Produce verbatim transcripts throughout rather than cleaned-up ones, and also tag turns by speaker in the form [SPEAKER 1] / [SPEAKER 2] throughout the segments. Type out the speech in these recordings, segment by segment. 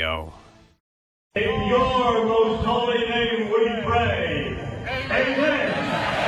[SPEAKER 1] Radio.
[SPEAKER 2] In your most holy name we pray. Amen.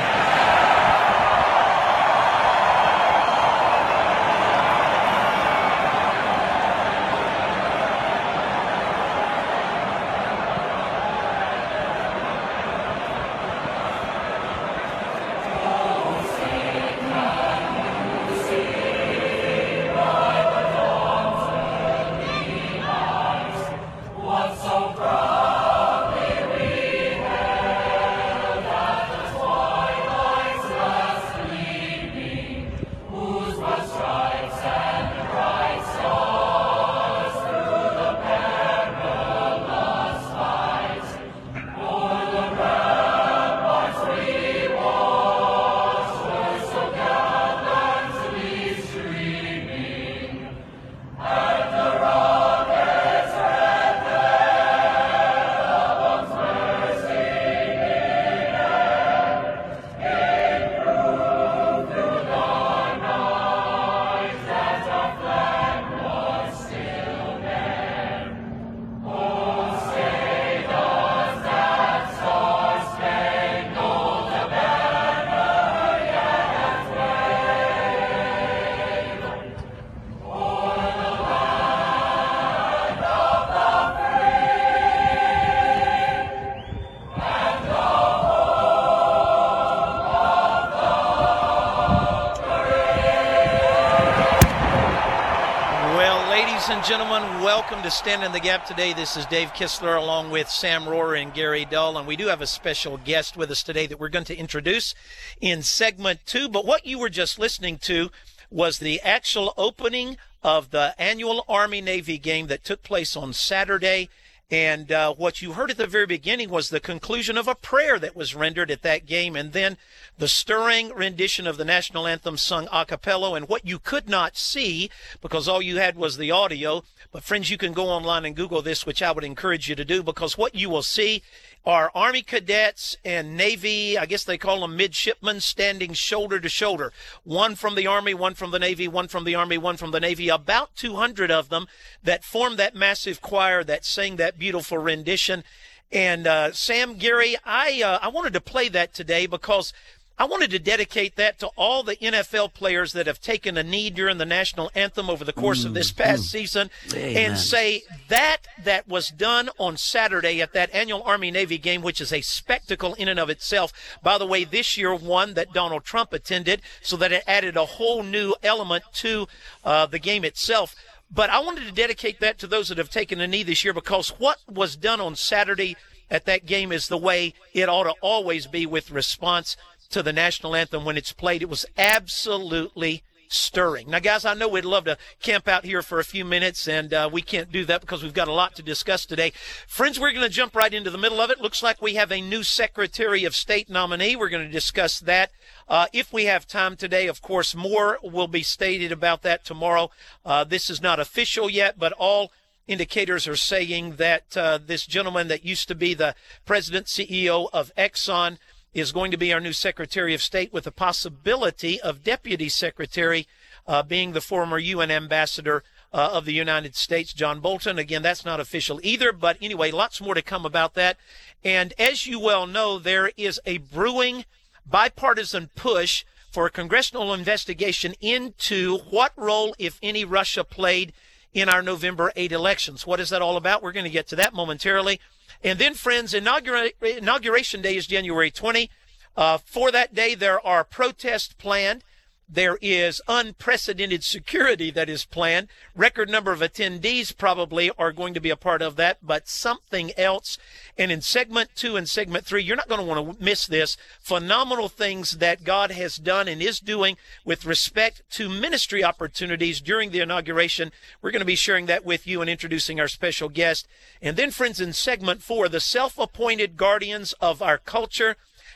[SPEAKER 3] Gentlemen, welcome to Stand in the Gap today. This is Dave Kistler along with Sam Rohrer and Gary Dull, and we do have a special guest with us today that we're going to introduce in segment two. But what you were just listening to was the actual opening of the annual Army-Navy game that took place on Saturday. And uh, what you heard at the very beginning was the conclusion of a prayer that was rendered at that game, and then the stirring rendition of the national anthem sung a cappella. And what you could not see, because all you had was the audio, but friends, you can go online and Google this, which I would encourage you to do, because what you will see are Army cadets and Navy, I guess they call them midshipmen, standing shoulder to shoulder. One from the Army, one from the Navy, one from the Army, one from the Navy, about two hundred of them that formed that massive choir that sang that beautiful rendition. And uh, Sam, Gary, I, uh, I wanted to play that today because I wanted to dedicate that to all the N F L players that have taken a knee during the national anthem over the course mm, of this past mm. season. Amen. And say that that was done on Saturday at that annual Army-Navy game, which is a spectacle in and of itself. By the way, this year one that Donald Trump attended, so that it added a whole new element to uh, the game itself. But I wanted to dedicate that to those that have taken a knee this year, because what was done on Saturday at that game is the way it ought to always be with response to the national anthem when it's played. It was absolutely stirring. Now, guys, I know we'd love to camp out here for a few minutes, and uh, we can't do that because we've got a lot to discuss today. Friends, we're going to jump right into the middle of it. Looks like we have a new Secretary of State nominee. We're going to discuss that. Uh, if we have time today, of course, more will be stated about that tomorrow. Uh, this is not official yet, but all indicators are saying that uh, this gentleman that used to be the president, C E O of Exxon, is going to be our new Secretary of State, with the possibility of Deputy Secretary uh, being the former U N Ambassador uh, of the United States, John Bolton. Again, that's not official either, but anyway, lots more to come about that. And as you well know, there is a brewing bipartisan push for a congressional investigation into what role, if any, Russia played in our November eighth elections. What is that all about? We're going to get to that momentarily. And then, friends, inaugura- Inauguration Day is January twentieth. Uh, for that day, there are protests planned. There is unprecedented security that is planned. Record number of attendees probably are going to be a part of that, but something else. And in segment two and segment three, you're not going to want to miss this. Phenomenal things that God has done and is doing with respect to ministry opportunities during the inauguration. We're going to be sharing that with you and introducing our special guest. And then, friends, in segment four, the self-appointed guardians of our culture.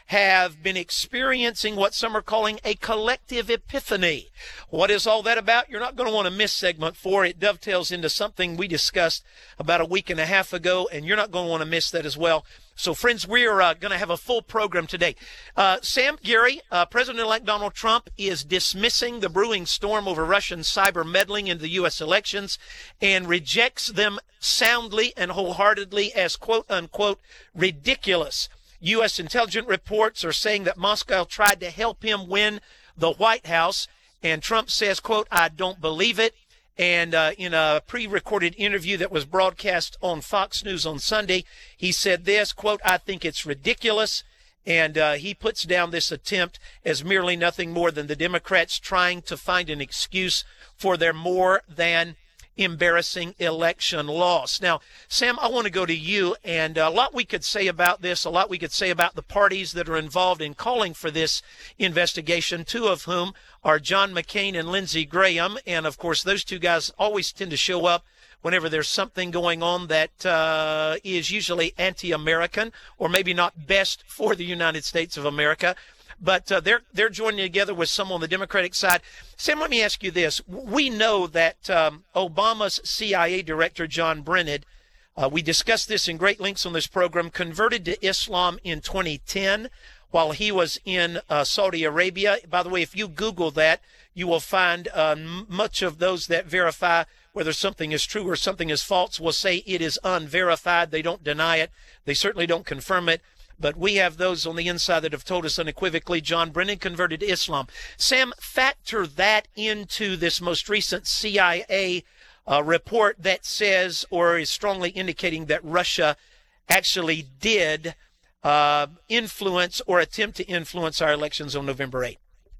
[SPEAKER 3] have been experiencing what some are calling a collective epiphany. What is all that about? You're not going to want to miss segment four. It dovetails into something we discussed about a week and a half ago, and you're not going to want to miss that as well. So, friends, we are uh, going to have a full program today. Uh, Sam, Gary, uh, President-elect Donald Trump is dismissing the brewing storm over Russian cyber meddling in the U S elections and rejects them soundly and wholeheartedly as, quote, unquote, ridiculous. U S intelligence reports are saying that Moscow tried to help him win the White House, and Trump says, quote, I don't believe it. And uh, in a pre-recorded interview that was broadcast on Fox News on Sunday, he said this, quote, I think it's ridiculous. And uh, he puts down this attempt as merely nothing more than the Democrats trying to find an excuse for their more than embarrassing election loss. Now, Sam, I want to go to you, and a lot we could say about this, a lot we could say about the parties that are involved in calling for this investigation, two of whom are John McCain and Lindsey Graham. And, of course, those two guys always tend to show up whenever there's something going on that uh, is usually anti-American or maybe not best for the United States of America. But uh, they're they're joining together with some on the Democratic side. Sam, let me ask you this. We know that um, Obama's C I A director, John Brennan, uh, we discussed this in great lengths on this program, converted to Islam in twenty ten while he was in uh, Saudi Arabia. By the way, if you Google that, you will find uh, much of those that verify whether something is true or something is false will say it is unverified. They don't deny it. They certainly don't confirm it. But we have those on the inside that have told us unequivocally John Brennan converted to Islam. Sam, factor that into this most recent C I A uh, report that says or is strongly indicating that Russia actually did uh, influence or attempt to influence our elections on November eighth.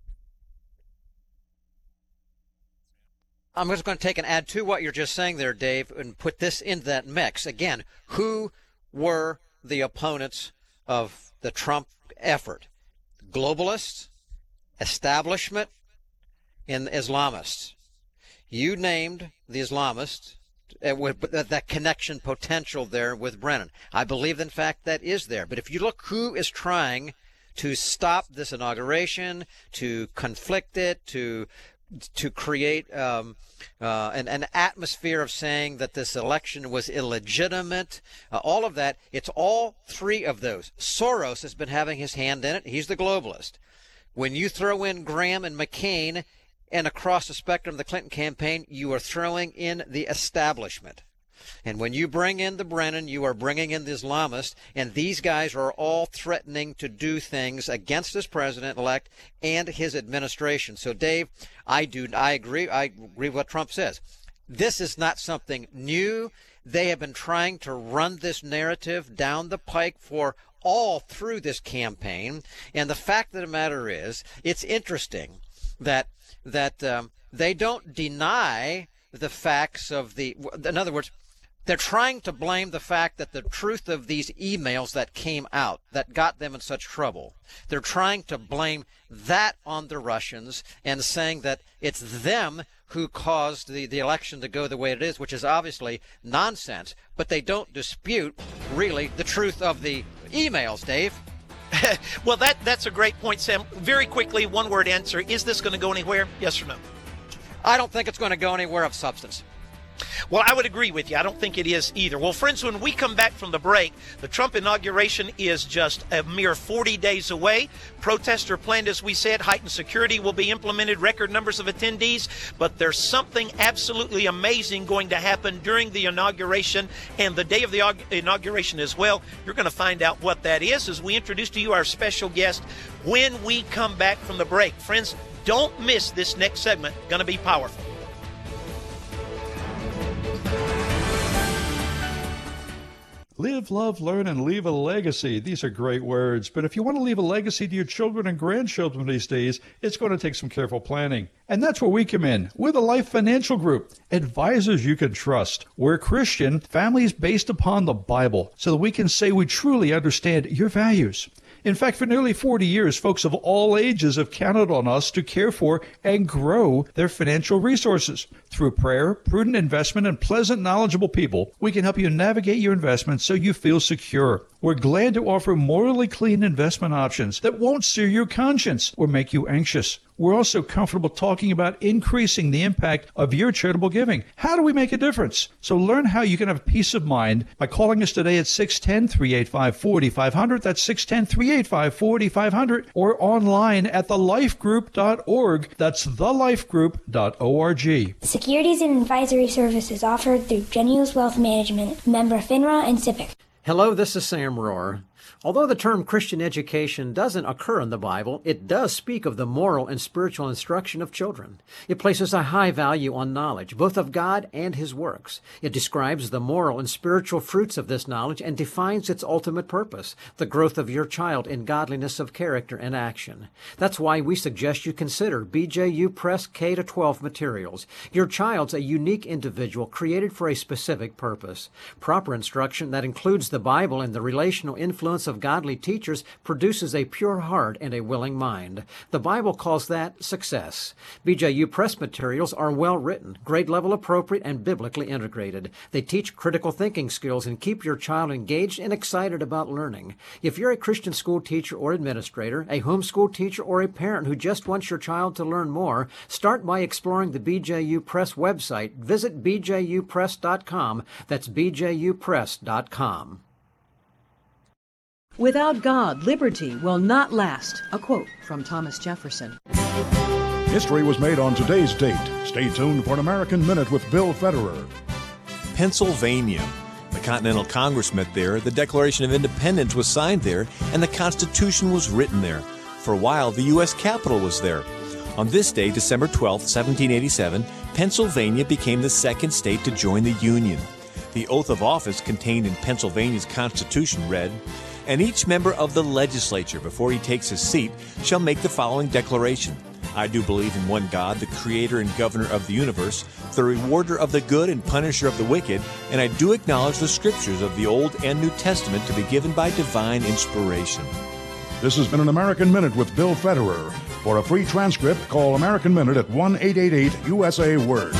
[SPEAKER 1] I'm just going to take and add to what you're just saying there, Dave, and put this into that mix. Again, who were the opponents of the Trump effort? Globalists, establishment, and Islamists. You named the Islamists uh, with that connection potential there with Brennan. I believe, in fact, that is there. But if you look who is trying to stop this inauguration, to conflict it, to to create um, uh, an, an atmosphere of saying that this election was illegitimate, uh, all of that, it's all three of those. Soros has been having his hand in it. He's the globalist. When you throw in Graham and McCain and across the spectrum of the Clinton campaign, you are throwing in the establishment. And when you bring in the Brennan, you are bringing in the Islamists, and these guys are all threatening to do things against this president-elect and his administration. So, Dave, I do, I agree. I agree with what Trump says. This is not something new. They have been trying to run this narrative down the pike for all through this campaign. And the fact of the matter is, it's interesting that that um, they don't deny the facts of the. In other words, they're trying to blame the fact that the truth of these emails that came out that got them in such trouble, they're trying to blame that on the Russians and saying that it's them who caused the, the election to go the way it is, which is obviously nonsense. But they don't dispute, really, the truth of the emails, Dave.
[SPEAKER 3] Well, that that's a great point, Sam. Very quickly, one-word answer. Is this going to go anywhere? Yes or no?
[SPEAKER 1] I don't think it's going to go anywhere of substance.
[SPEAKER 3] Well, I would agree with you. I don't think it is either. Well, friends, when we come back from the break, the Trump inauguration is just a mere forty days away. Protests are planned, as we said. Heightened security will be implemented, record numbers of attendees. But there's something absolutely amazing going to happen during the inauguration and the day of the inauguration as well. You're going to find out what that is as we introduce to you our special guest when we come back from the break. Friends, don't miss this next segment. Going to be powerful.
[SPEAKER 4] Live, love, learn, and leave a legacy. These are great words. But if you want to leave a legacy to your children and grandchildren these days, it's going to take some careful planning. And that's where we come in. We're the Life Financial Group, advisors you can trust. We're Christian, families based upon the Bible, so that we can say we truly understand your values. In fact, for nearly forty years, folks of all ages have counted on us to care for and grow their financial resources. Through prayer, prudent investment, and pleasant, knowledgeable people, we can help you navigate your investments so you feel secure. We're glad to offer morally clean investment options that won't sear your conscience or make you anxious. We're also comfortable talking about increasing the impact of your charitable giving. How do we make a difference? So learn how you can have peace of mind by calling us today at six one zero, three eight five, four five zero zero. That's six one zero, three eight five, four five zero zero. Or online at the life group dot org. That's the life group dot org.
[SPEAKER 5] Securities and advisory services offered through Genius Wealth Management, member FINRA and SIPC.
[SPEAKER 1] Hello, this is Sam Rohr. Although the term Christian education doesn't occur in the Bible, it does speak of the moral and spiritual instruction of children. It places a high value on knowledge, both of God and His works. It describes the moral and spiritual fruits of this knowledge and defines its ultimate purpose, the growth of your child in godliness of character and action. That's why we suggest you consider B J U Press K to twelve materials. Your child's a unique individual created for a specific purpose. Proper instruction that includes the Bible and the relational influence of godly teachers produces a pure heart and a willing mind. The Bible calls that success. B J U Press materials are well written, grade level appropriate, and biblically integrated. They teach critical thinking skills and keep your child engaged and excited about learning. If you're a Christian school teacher or administrator, a homeschool teacher, or a parent who just wants your child to learn more, start by exploring the B J U Press website. Visit b j u press dot com. That's b j u press dot com.
[SPEAKER 6] Without God, liberty will not last. A quote from Thomas Jefferson.
[SPEAKER 7] History was made on today's date. Stay tuned for an American Minute with Bill Federer.
[SPEAKER 8] Pennsylvania. The Continental Congress met there, the Declaration of Independence was signed there, and the Constitution was written there. For a while, the U S Capitol was there. On this day, December twelfth, seventeen eighty-seven, Pennsylvania became the second state to join the Union. The oath of office contained in Pennsylvania's Constitution read, "And each member of the legislature, before he takes his seat, shall make the following declaration. I do believe in one God, the creator and governor of the universe, the rewarder of the good and punisher of the wicked, and I do acknowledge the scriptures of the Old and New Testament to be given by divine inspiration."
[SPEAKER 7] This has been an American Minute with Bill Federer. For a free transcript, call American Minute at one eight eight eight U S A Word.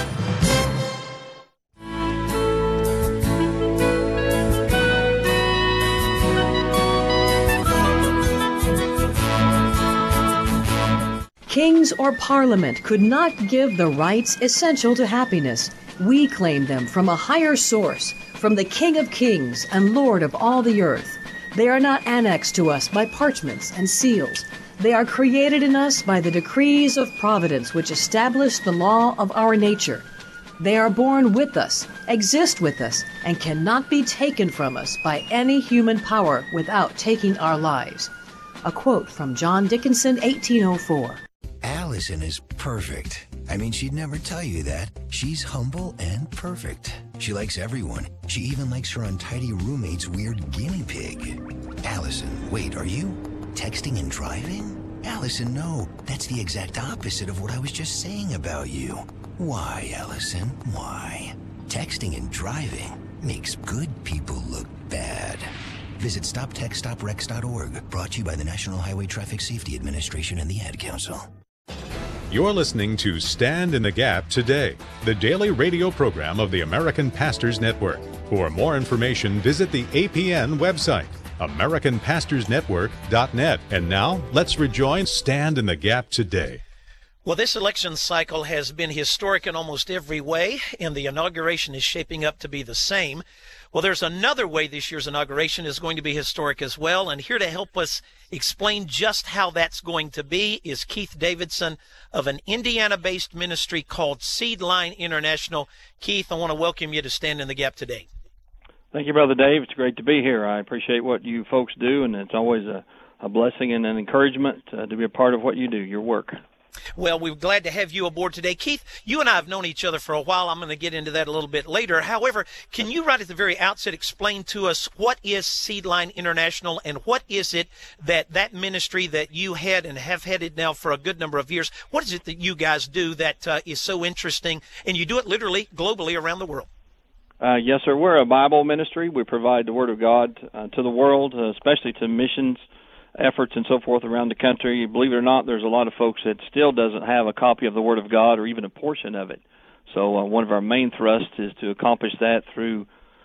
[SPEAKER 6] Kings or Parliament could not give the rights essential to happiness. We claim them from a higher source, from the King of Kings and Lord of all the earth. They are not annexed to us by parchments and seals. They are created in us by the decrees of providence which establish the law of our nature. They are born with us, exist with us, and cannot be taken from us by any human power without taking our lives. A quote from John Dickinson, eighteen oh four.
[SPEAKER 9] Allison is perfect. I mean, she'd never tell you that. She's humble and perfect. She likes everyone. She even likes her untidy roommate's weird guinea pig. Allison, wait, are you texting and driving? Allison, no. That's the exact opposite of what I was just saying about you. Why, Allison? Why? Texting and driving makes good people look bad. Visit stop text stop wrecks dot org. Brought to you by the National Highway Traffic Safety Administration and the Ad Council.
[SPEAKER 10] You're listening to Stand in the Gap Today, the daily radio program of the American Pastors Network. For more information, visit the A P N website, american pastors network dot net. And now, let's rejoin Stand in the Gap Today.
[SPEAKER 3] Well, this election cycle has been historic in almost every way, and the inauguration is shaping up to be the same. Well, there's another way this year's inauguration is going to be historic as well, and here to help us explain just how that's going to be is Keith Davidson of an Indiana-based ministry called Seedline International. Keith, I want to welcome you to Stand in the Gap today.
[SPEAKER 11] Thank you, Brother Dave. It's great to be here. I appreciate what you folks do, and it's always a, a blessing and an encouragement uh, to be a part of what you do, your work.
[SPEAKER 3] Well, we're glad to have you aboard today. Keith, you and I have known each other for a while. I'm going to get into that a little bit later. However, can you right at the very outset explain to us what is Seedline International and what is it that that ministry that you had and have headed now for a good number of years, what is it that you guys do that uh, is so interesting, and you do it literally globally around the world?
[SPEAKER 11] Uh, yes, sir. We're a Bible ministry. We provide the Word of God uh, to the world, uh, especially to missions efforts and so forth around the country. Believe it or not, there's a lot of folks that still doesn't have a copy of the Word of God or even a portion of it. So uh, one of our main thrusts is to accomplish that through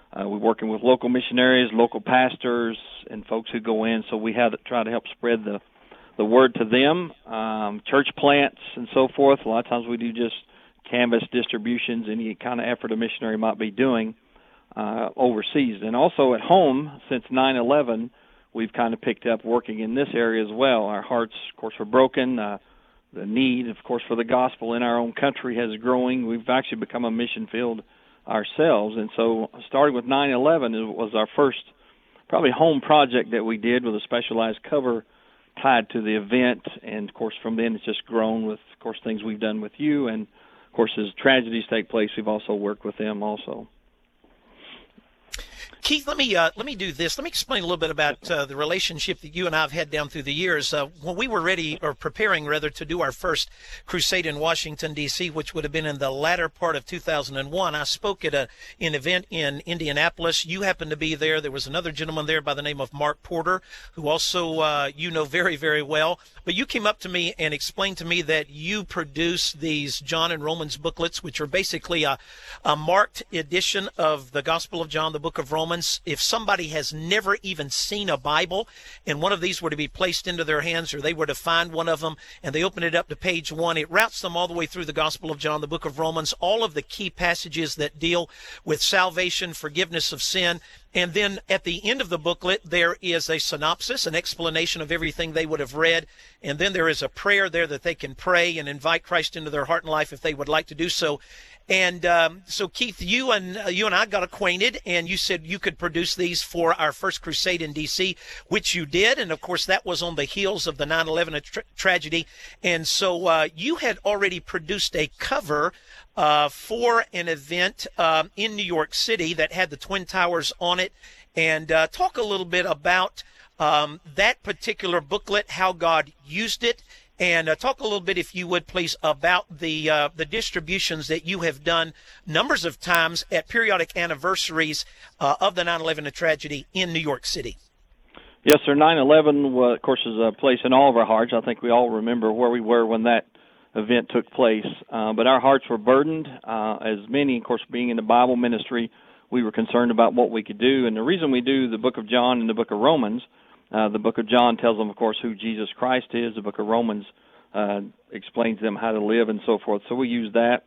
[SPEAKER 11] Uh, we're working with local missionaries, local pastors, and folks who go in. So we have to try to help spread the the word to them, um, church plants and so forth. A lot of times we do just canvas distributions, any kind of effort a missionary might be doing uh, overseas. And also at home, since nine eleven, we've kind of picked up working in this area as well. Our hearts, of course, were broken. Uh, the need, of course, for the gospel in our own country has growing. We've actually become a mission field ourselves. And so starting with nine eleven, it was our first probably home project that we did with a specialized cover tied to the event. And, of course, from then it's just grown with, of course, things we've done with you. And, of course, as tragedies take place, we've also worked with them also.
[SPEAKER 3] Keith, let me uh, let me do this. Let me explain a little bit about uh, the relationship that you and I have had down through the years. Uh, when we were ready, or preparing rather, to do our first crusade in Washington, D C, which would have been in the latter part of two thousand one, I spoke at a, an event in Indianapolis. You happened to be there. There was another gentleman there by the name of Mark Porter, who also uh, you know very, very well. But you came up to me and explained to me that you produce these John and Romans booklets, which are basically a, a marked edition of the Gospel of John, the book of Romans. If somebody has never even seen a Bible and one of these were to be placed into their hands, or they were to find one of them and they open it up to page one, it routes them all the way through the Gospel of John, the book of Romans, all of the key passages that deal with salvation, forgiveness of sin. And then at the end of the booklet, there is a synopsis, an explanation of everything they would have read. And then there is a prayer there that they can pray and invite Christ into their heart and life if they would like to do so. And um, so, Keith, you and uh, you and I got acquainted, and you said you could produce these for our first crusade in D C, which you did. And, of course, that was on the heels of the nine eleven tra- tragedy. And so uh, you had already produced a cover uh, for an event um, in New York City that had the Twin Towers on it. And uh, talk a little bit about um, that particular booklet, how God used it. And uh, talk a little bit, if you would, please, about the uh, the distributions that you have done numbers of times at periodic anniversaries uh, of the nine eleven tragedy in New York City.
[SPEAKER 11] Yes, sir. nine eleven, well, of course, is a place in all of our hearts. I think we all remember where we were when that event took place. Uh, but our hearts were burdened. Uh, as many, of course, being in the Bible ministry, we were concerned about what we could do. And the reason we do the book of John and the book of Romans, Uh, the book of John tells them, of course, who Jesus Christ is. The book of Romans uh, explains to them how to live and so forth. So we use that.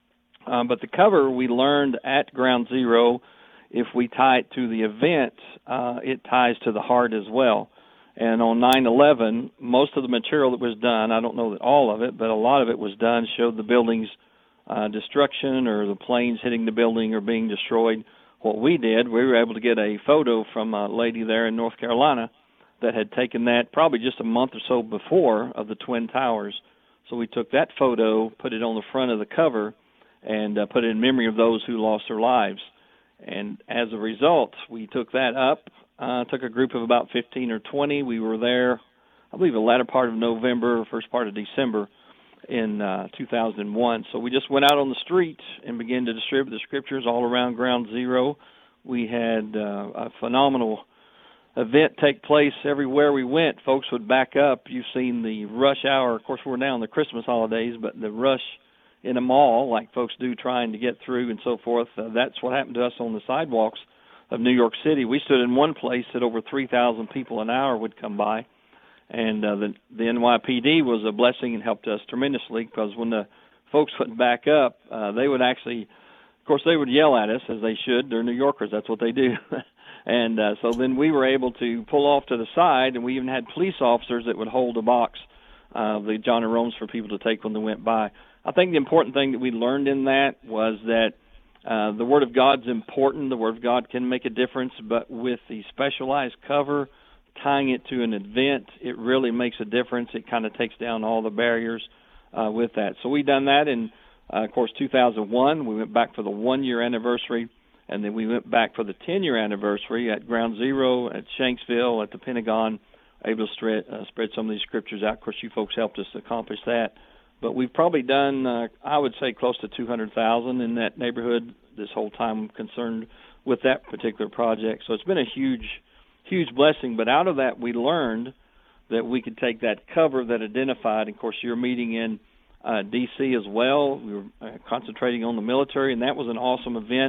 [SPEAKER 11] Um, but the cover we learned at Ground Zero, if we tie it to the event, uh, it ties to the heart as well. And on nine eleven, most of the material that was done, I don't know that all of it, but a lot of it was done, showed the building's uh, destruction or the planes hitting the building or being destroyed. What we did, we were able to get a photo from a lady there in North Carolina that had taken that probably just a month or so before of the Twin Towers. So we took that photo, put it on the front of the cover, and uh, put it in memory of those who lost their lives. And as a result, we took that up, uh, took a group of about fifteen or twenty. We were there, I believe, the latter part of November, first part of December in uh, two thousand one. So we just went out on the street and began to distribute the scriptures all around Ground Zero. We had uh, a phenomenal event take place everywhere we went. Folks would back up. You've seen the rush hour. Of course, we're now in the Christmas holidays, but the rush in a mall, like folks do trying to get through and so forth, uh, that's what happened to us on the sidewalks of New York City. We stood in one place that over three thousand people an hour would come by, and uh, the, the N Y P D was a blessing and helped us tremendously, because when the folks would back up, uh, they would actually, of course, they would yell at us, as they should. They're New Yorkers. That's what they do. And uh, so then we were able to pull off to the side, and we even had police officers that would hold a box of uh, the John and Romans for people to take when they went by. I think the important thing that we learned in that was that uh, the Word of God's important. The Word of God can make a difference, but with the specialized cover, tying it to an event, it really makes a difference. It kind of takes down all the barriers uh, with that. So we done that in, uh, of course, two thousand one. We went back for the one-year anniversary. And then we went back for the ten-year anniversary at Ground Zero, at Shanksville, at the Pentagon, able to spread, uh, spread some of these scriptures out. Of course, you folks helped us accomplish that. But we've probably done, uh, I would say, close to two hundred thousand in that neighborhood this whole time I'm concerned with that particular project. So it's been a huge, huge blessing. But out of that, we learned that we could take that cover that identified. Of course, you're meeting in uh, D C as well. We were uh, concentrating on the military, and that was an awesome event.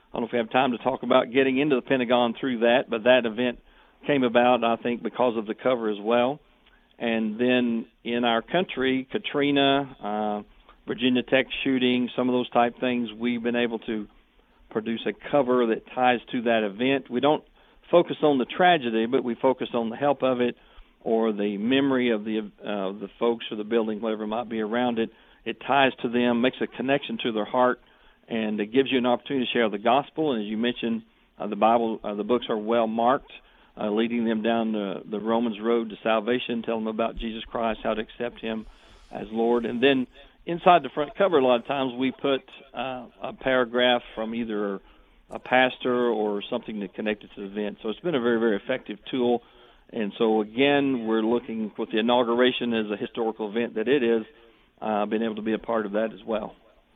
[SPEAKER 11] I don't know if we have time to talk about getting into the Pentagon through that, but that event came about, I think, because of the cover as well. And then in our country, Katrina, uh, Virginia Tech shooting, some of those type things, we've been able to produce a cover that ties to that event. We don't focus on the tragedy, but we focus on the help of it or the memory of the uh, the folks or the building, whatever might be around it. It ties to them, makes a connection to their heart, and it gives you an opportunity to share the gospel. And as you mentioned, uh, the Bible, uh, the books are well marked, uh, leading them down the, the Romans road to salvation, tell them about Jesus Christ, how to accept him as Lord. And then inside the front cover, a lot of times we put uh, a paragraph from either a pastor or something that connected to the event. So it's been a very, very effective tool. And so, again, we're looking with the inauguration as a historical event that it is, uh, being able to be a part of that as well.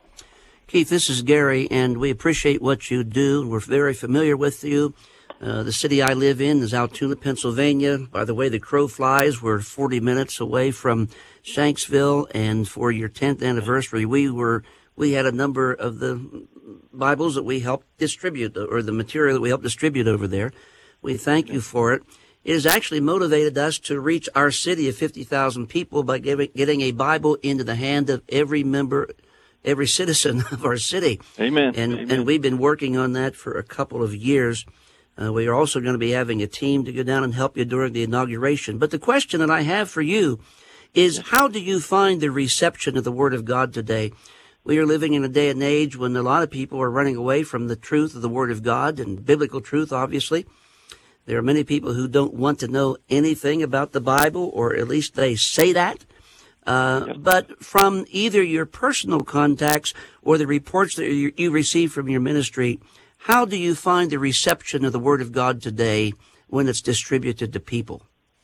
[SPEAKER 12] Keith, this is Gary, and we appreciate what you do. We're very familiar with you. Uh, the city I live in is Altoona, Pennsylvania. By the way the crow flies, we're forty minutes away from Shanksville, and for your tenth anniversary, we were we had a number of the Bibles that we helped distribute, or the material that we helped distribute over there. We thank you for it. It has actually motivated us to reach our city of fifty thousand people by giving, getting a Bible into the hand of every member, every citizen of our city.
[SPEAKER 11] Amen.
[SPEAKER 12] And
[SPEAKER 11] Amen.
[SPEAKER 12] and we've been working on that for a couple of years. Uh, we are also going to be having a team to go down and help you during the inauguration. But the question that I have for you is, how do you find the reception of the Word of God today? We are living in a day and age when a lot of people are running away from the truth of the Word of God, and biblical truth, obviously. There are many people who don't want to know anything about the Bible, or at least they say that. Uh, but from either your personal contacts or the reports that you, you receive from your ministry, how do you find the reception of the Word of God today when it's distributed to people?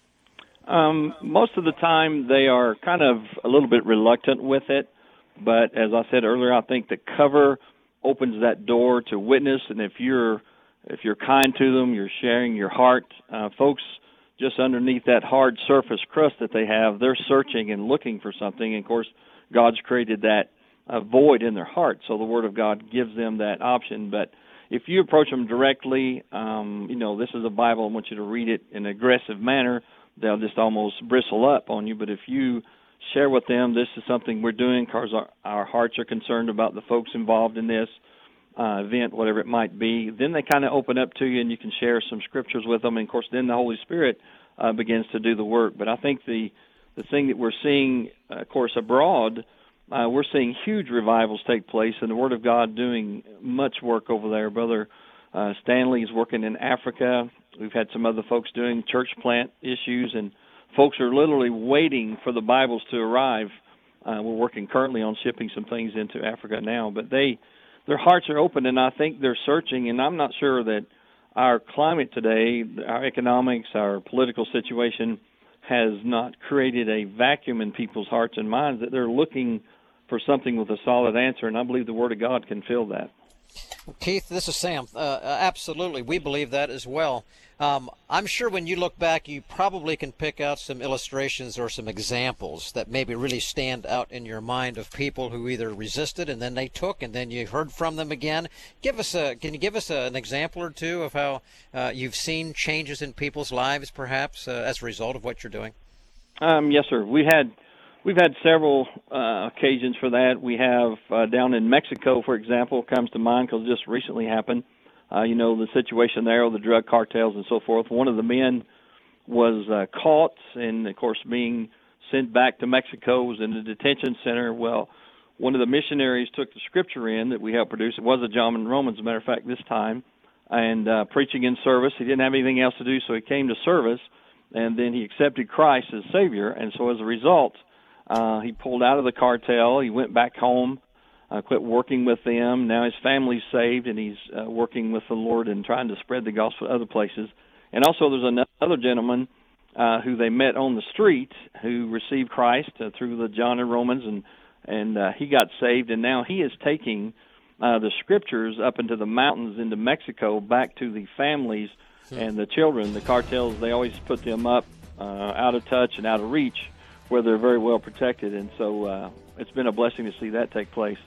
[SPEAKER 11] Um, most of the time they are kind of a little bit reluctant with it. But as I said earlier, I think the cover opens that door to witness. And if you're if you're kind to them, you're sharing your heart, uh, folks just underneath that hard surface crust that they have, they're searching and looking for something. And, of course, God's created that uh, void in their heart, so the Word of God gives them that option. But if you approach them directly, um, you know, this is a Bible, I want you to read it in an aggressive manner, they'll just almost bristle up on you. But if you share with them, this is something we're doing because our, our hearts are concerned about the folks involved in this uh, event, whatever it might be, then they kind of open up to you and you can share some scriptures with them. And, of course, then the Holy Spirit uh, begins to do the work. But I think the, the thing that we're seeing, uh, of course, abroad, uh, we're seeing huge revivals take place and the Word of God doing much work over there. Brother uh, Stanley is working in Africa. We've had some other folks doing church plant issues, and folks are literally waiting for the Bibles to arrive. Uh, we're working currently on shipping some things into Africa now, but they, their hearts are open, and I think they're searching, and I'm not sure that our climate today, our economics, our political situation has not created a vacuum in people's hearts and minds that they're looking for something with a solid answer, and I believe the Word of God can fill that.
[SPEAKER 1] Keith, this is Sam. Uh, absolutely, we believe that as well. Um, I'm sure when you look back, you probably can pick out some illustrations or some examples that maybe really stand out in your mind of people who either resisted and then they took and then you heard from them again. Give us a, can you give us a, an example or two of how uh, you've seen changes in people's lives, perhaps, uh, as a result of what you're doing?
[SPEAKER 11] Um, yes, sir. We had we've had several uh, occasions for that. We have uh, down in Mexico, for example, comes to mind because it just recently happened. Uh, you know, the situation there, the drug cartels and so forth. One of the men was uh, caught and, of course, being sent back to Mexico, was in a detention center. Well, one of the missionaries took the scripture in that we helped produce. It was a John and Romans, as a matter of fact, this time, and uh, preaching in service. He didn't have anything else to do, so he came to service, and then he accepted Christ as Savior. And so as a result, uh, he pulled out of the cartel. He went back home. Uh, quit working with them. Now his family's saved, and he's uh, working with the Lord and trying to spread the gospel to other places. And also there's another gentleman uh, who they met on the street who received Christ uh, through the John and Romans, and, and uh, he got saved. And now he is taking uh, the scriptures up into the mountains into Mexico back to the families and the children. The cartels, they always put them up uh, out of touch and out of reach where they're very well protected. And so uh, it's been a blessing to see that take place.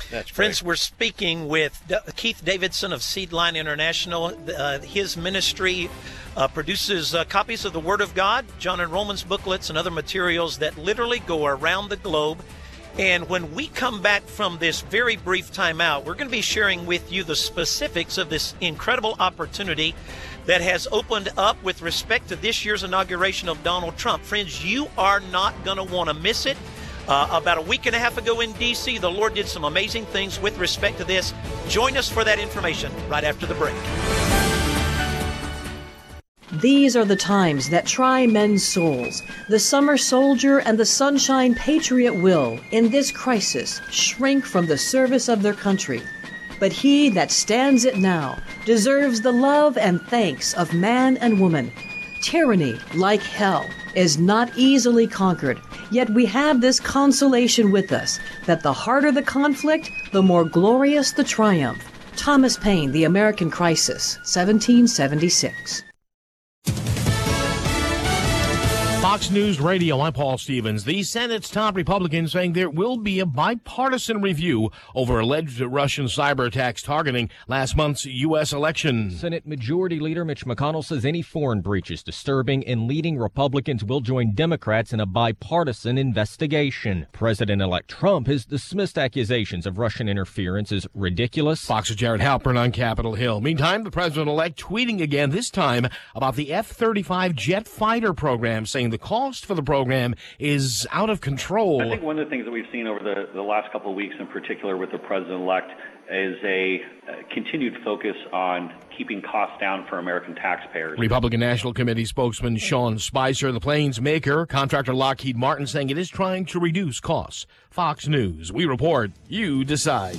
[SPEAKER 1] That's
[SPEAKER 3] Friends,
[SPEAKER 1] great.
[SPEAKER 3] we're speaking with D- Keith Davidson of Seedline International. Uh, his ministry uh, produces uh, copies of the Word of God, John and Romans booklets, and other materials that literally go around the globe. And when we come back from this very brief time out, we're going to be sharing with you the specifics of this incredible opportunity that has opened up with respect to this year's inauguration of Donald Trump. Friends, you are not going to want to miss it. Uh, about a week and a half ago in D C, the Lord did some amazing things with respect to this. Join us for that information right after the break.
[SPEAKER 6] These are the times that try men's souls. The summer soldier and the sunshine patriot will, in this crisis, shrink from the service of their country. But he that stands it now deserves the love and thanks of man and woman. Tyranny, like hell, is not easily conquered, yet we have this consolation with us, that the harder the conflict, the more glorious the triumph. Thomas Paine, The American Crisis, seventeen seventy-six.
[SPEAKER 13] Fox News Radio, I'm Paul Stevens. The Senate's top Republicans saying there will be a bipartisan review over alleged Russian cyber attacks targeting last month's U S election.
[SPEAKER 14] Senate Majority Leader Mitch McConnell says any foreign breach is disturbing and leading Republicans will join Democrats in a bipartisan investigation. President-elect Trump has dismissed accusations of Russian interference as ridiculous.
[SPEAKER 13] Fox's Jared Halpern on Capitol Hill. Meantime, the president-elect tweeting again, this time about the F thirty-five jet fighter program, saying the cost for the program is out of control.
[SPEAKER 15] I think one of the things that we've seen over the, the last couple of weeks, in particular with the president-elect, is a uh, continued focus on keeping costs down for American taxpayers.
[SPEAKER 13] Republican National Committee spokesman Sean Spicer, the plane's maker, contractor Lockheed Martin, saying it is trying to reduce costs. Fox News, we report, you decide.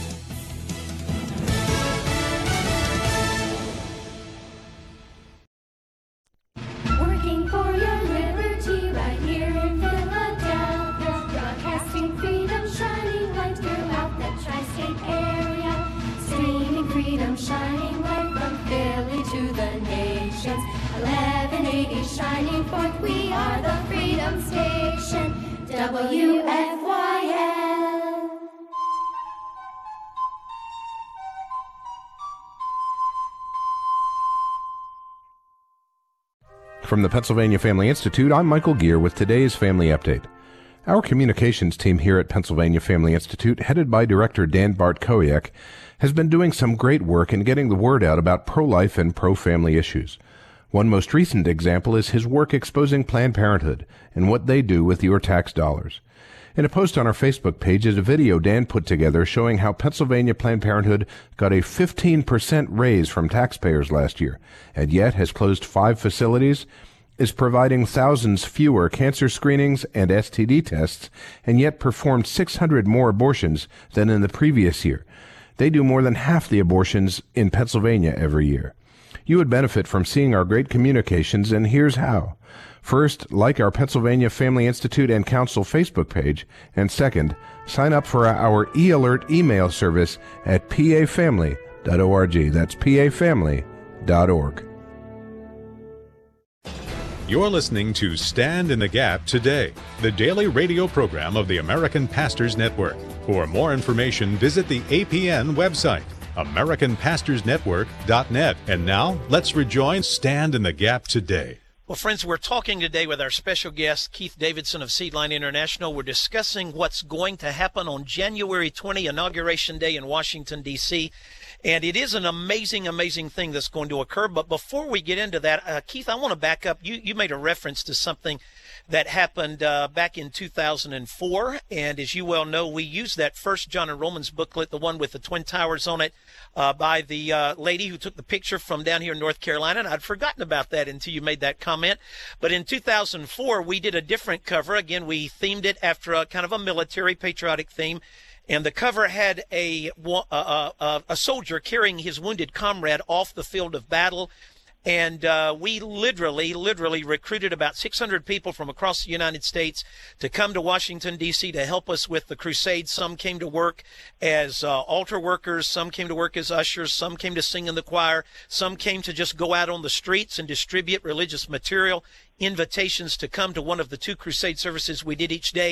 [SPEAKER 16] Shining light from Philly to the nations. eleven eighty shining forth, we are the Freedom Station. W F Y L.
[SPEAKER 17] From the Pennsylvania Family Institute, I'm Michael Gear with today's Family Update. Our communications team here at Pennsylvania Family Institute, headed by Director Dan Bartkowiak, has been doing some great work in getting the word out about pro-life and pro-family issues. One most recent example is his work exposing Planned Parenthood and what they do with your tax dollars. In a post on our Facebook page is a video Dan put together showing how Pennsylvania Planned Parenthood got a fifteen percent raise from taxpayers last year, and yet has closed five facilities, is providing thousands fewer cancer screenings and S T D tests, and yet performed six hundred more abortions than in the previous year. They do more than half the abortions in Pennsylvania every year. You would benefit from seeing our great communications, and here's how. First, like our Pennsylvania Family Institute and Council Facebook page, and second, sign up for our e-alert email service at p a family dot org. That's p a family dot org.
[SPEAKER 10] You're listening to Stand in the Gap Today, the daily radio program of the American Pastors Network. For more information, visit the A P N website, american pastors network dot net. And now, let's rejoin Stand in the Gap Today.
[SPEAKER 3] Well, friends, we're talking today with our special guest, Keith Davidson of Seedline International. We're discussing what's going to happen on January twentieth, Inauguration Day in Washington, D C And it is an amazing, amazing thing that's going to occur. But before we get into that, uh, Keith, I want to back up. You, you made a reference to something that happened uh, back in two thousand four. And as you well know, we used that first John and Romans booklet, the one with the Twin Towers on it, uh, by the uh, lady who took the picture from down here in North Carolina. And I'd forgotten about that until you made that comment. But in two thousand four, we did a different cover. Again, we themed it after a kind of a military patriotic theme. And the cover had a, a, a, a soldier carrying his wounded comrade off the field of battle. And uh, we literally, literally recruited about six hundred people from across the United States to come to Washington, D C to help us with the crusade. Some came to work as uh, altar workers. Some came to work as ushers. Some came to sing in the choir. Some came to just go out on the streets and distribute religious material, invitations to come to one of the two crusade services we did each day.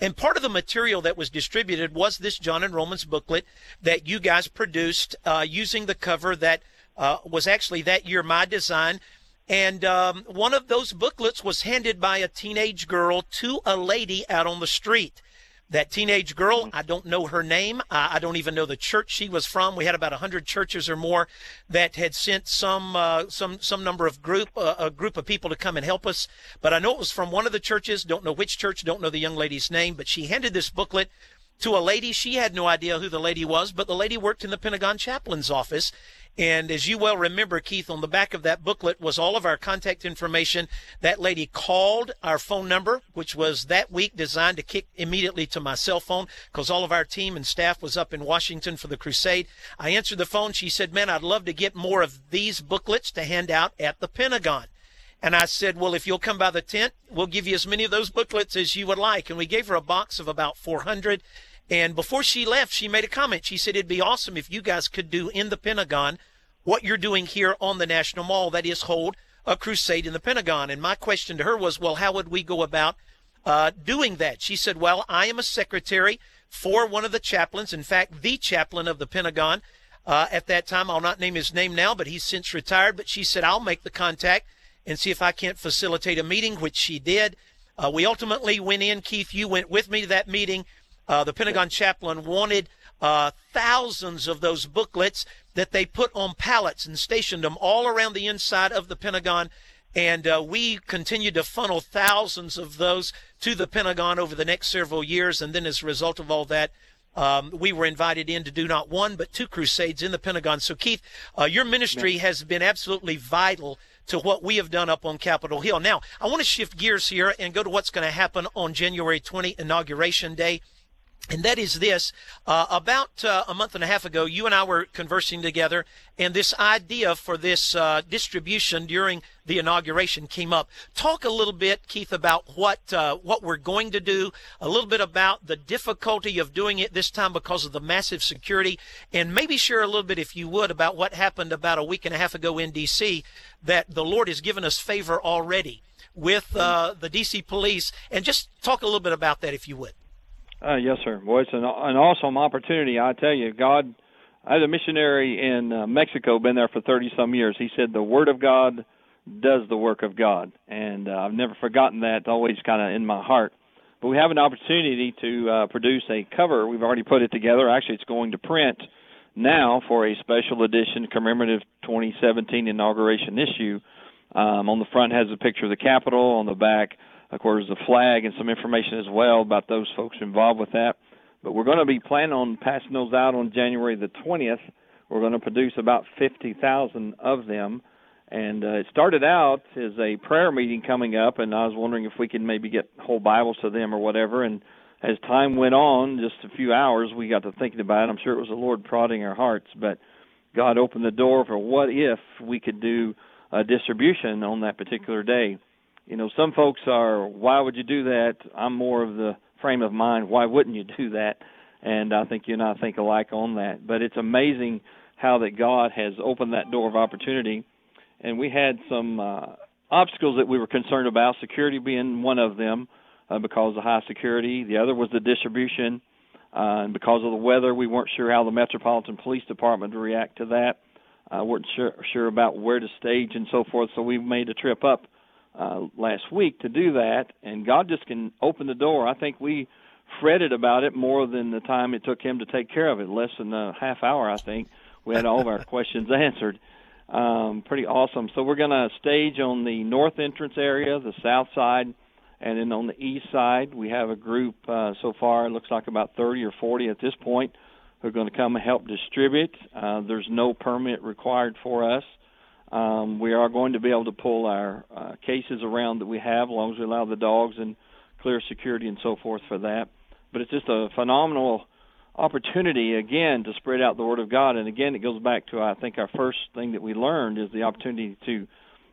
[SPEAKER 3] And part of the material that was distributed was this John and Romans booklet that you guys produced uh, using the cover that uh, was actually that year my design. And um, one of those booklets was handed by a teenage girl to a lady out on the street. That teenage girl, I don't know her name. I, I don't even know the church she was from. We had about one hundred churches or more that had sent some uh, some some number of group uh, a group of people to come and help us. But I know it was from one of the churches. Don't know which church. Don't know the young lady's name. But she handed this booklet to a lady. She had no idea who the lady was, but the lady worked in the Pentagon chaplain's office. And as you well remember, Keith, on the back of that booklet was all of our contact information. That lady called our phone number, which was that week designed to kick immediately to my cell phone because all of our team and staff was up in Washington for the crusade. I answered the phone. She said, man, I'd love to get more of these booklets to hand out at the Pentagon. And I said, well, if you'll come by the tent, we'll give you as many of those booklets as you would like. And we gave her a box of about four hundred. And before she left, she made a comment. She said, it'd be awesome if you guys could do in the Pentagon what you're doing here on the National Mall, that is hold a crusade in the Pentagon. And my question to her was, well, how would we go about uh, doing that? She said, well, I am a secretary for one of the chaplains, in fact, the chaplain of the Pentagon. Uh, at that time, I'll not name his name now, but he's since retired. But she said, I'll make the contact and see if I can't facilitate a meeting, which she did. Uh, we ultimately went in. Keith, you went with me to that meeting. Uh, the Pentagon chaplain wanted uh, thousands of those booklets that they put on pallets and stationed them all around the inside of the Pentagon. And uh, we continued to funnel thousands of those to the Pentagon over the next several years. And then as a result of all that, um, we were invited in to do not one, but two crusades in the Pentagon. So, Keith, uh, your ministry has been absolutely vital to what we have done up on Capitol Hill. Now, I want to shift gears here and go to what's going to happen on January twentieth, Inauguration Day. And that is this, uh, about uh, a month and a half ago, you and I were conversing together, and this idea for this uh, distribution during the inauguration came up. Talk a little bit, Keith, about what uh, what we're going to do, a little bit about the difficulty of doing it this time because of the massive security, and maybe share a little bit, if you would, about what happened about a week and a half ago in D C, that the Lord has given us favor already with uh, the D C police, and just talk a little bit about that, if you would.
[SPEAKER 11] Uh, yes, sir. Well, it's an, an awesome opportunity. I tell you, God, I had a missionary in uh, Mexico, been there for thirty-some years. He said the Word of God does the work of God, and uh, I've never forgotten that. It's always kind of in my heart. But we have an opportunity to uh, produce a cover. We've already put it together. Actually, it's going to print now for a special edition commemorative twenty seventeen inauguration issue. Um, on the front has a picture of the Capitol. On the back, of course, the flag and some information as well about those folks involved with that. But we're going to be planning on passing those out on January the twentieth. We're going to produce about fifty thousand of them. And uh, it started out as a prayer meeting coming up, and I was wondering if we could maybe get whole Bibles to them or whatever. And as time went on, just a few hours, we got to thinking about it. I'm sure it was the Lord prodding our hearts, but God opened the door for what if we could do a distribution on that particular day. You know, some folks are, why would you do that? I'm more of the frame of mind, why wouldn't you do that? And I think you and I think alike on that. But it's amazing how that God has opened that door of opportunity. And we had some uh, obstacles that we were concerned about, security being one of them uh, because of high security. The other was the distribution. Uh, and because of the weather, we weren't sure how the Metropolitan Police Department would react to that. Uh, weren't sure, sure about where to stage and so forth. So we made a trip up Uh, last week to do that, and God just can open the door. I think we fretted about it more than the time it took him to take care of it. Less than a half hour, I think. We had all of our questions answered. Um, pretty awesome. So we're going to stage on the north entrance area, the south side, and then on the east side. We have a group uh, so far, it looks like about thirty or forty at this point, who are going to come and help distribute. Uh, there's no permit required for us. Um, we are going to be able to pull our uh, cases around that we have, as long as we allow the dogs and clear security and so forth for that. But it's just a phenomenal opportunity, again, to spread out the Word of God. And, again, it goes back to, I think, our first thing that we learned is the opportunity to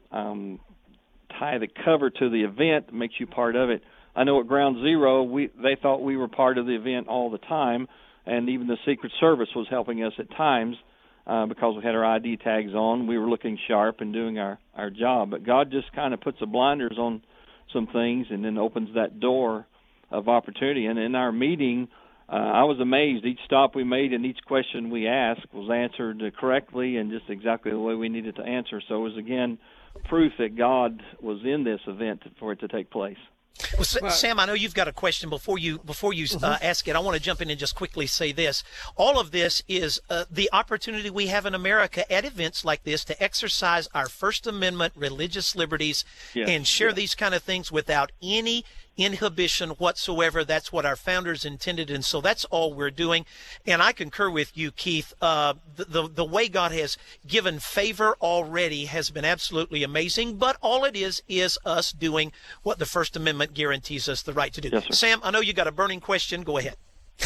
[SPEAKER 11] um, tie the cover to the event that makes you part of it. I know at Ground Zero, we they thought we were part of the event all the time, and even the Secret Service was helping us at times. Uh, because we had our I D tags on, we were looking sharp and doing our, our job. But God just kind of puts the blinders on some things and then opens that door of opportunity. And in our meeting, uh, I was amazed. Each stop we made and each question we asked was answered correctly and just exactly the way we needed to answer. So it was, again, proof that God was in this event for it to take place.
[SPEAKER 3] Well, Sam, I know you've got a question. Before you before you uh, ask it, I want to jump in and just quickly say this. All of this is uh, the opportunity we have in America at events like this to exercise our First Amendment religious liberties
[SPEAKER 11] Yes.
[SPEAKER 3] and share
[SPEAKER 11] Yes.
[SPEAKER 3] these kind of things without any inhibition whatsoever. That's what our founders intended, and so that's all we're doing. And I concur with you, Keith. Uh, the, the the way God has given favor already has been absolutely amazing, but all it is is us doing what the First Amendment guarantees us the right to do.
[SPEAKER 11] Yes, sir.
[SPEAKER 3] Sam, I know you got a burning question. Go ahead.